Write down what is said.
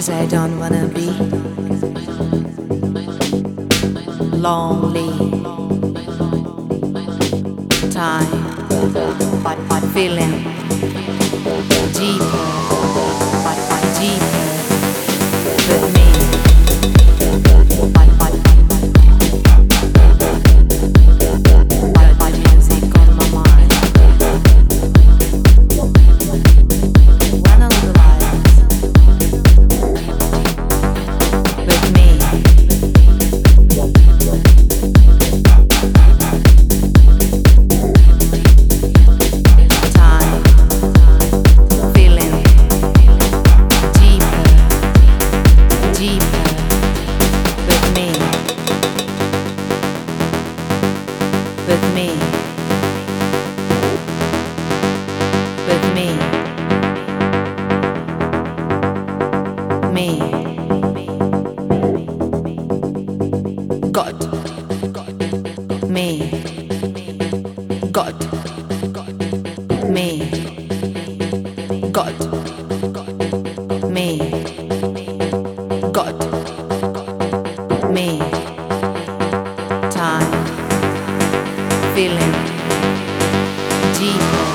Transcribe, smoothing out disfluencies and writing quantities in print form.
'Cause I don't wanna be lonely. Time, but feeling deeper, but deeper with me. But music on my mind. One of the lights with me. Time, feeling deeper, deeper with me, with me, with me, me. God, me, God, me, God, me, God, me. Time, feeling deeper,